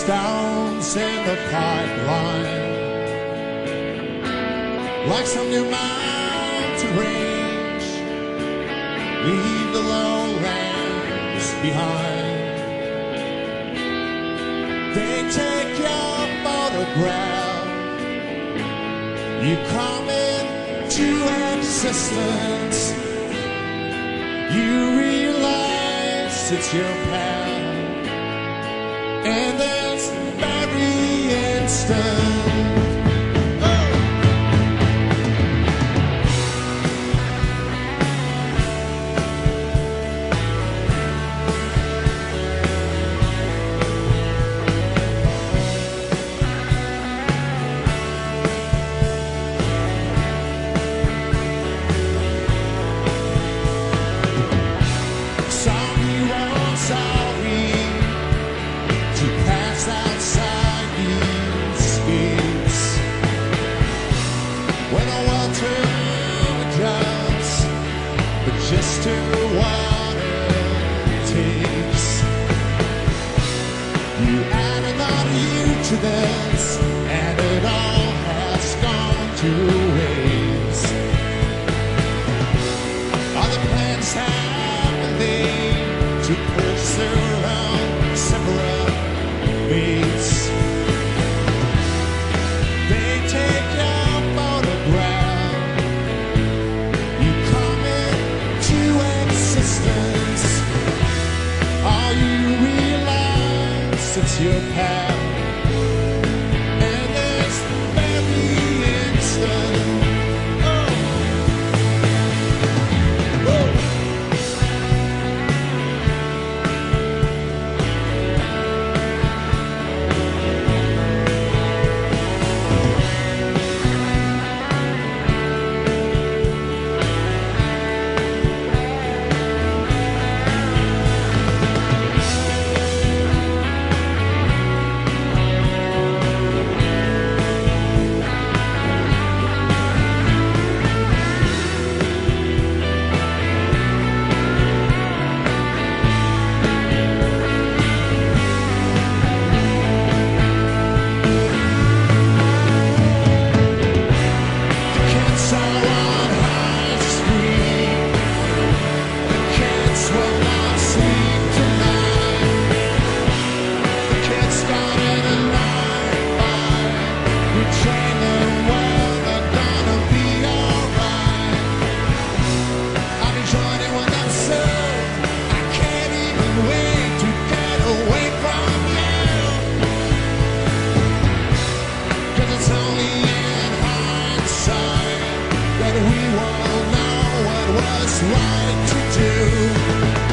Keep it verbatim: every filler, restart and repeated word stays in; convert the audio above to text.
stones in the pipeline, like some new mountain range. Leave the lowlands behind. They take your photograph. You come into existence. You realize it's your path, and this very instant. Just to what it takes. You add another you to this, and it all has gone to waste. Other plans happening to push their own separate beats. They take your photograph. You come into existence. All you realize it's your path, and it's very instant. Oh. Woo. We won't know what was right to do.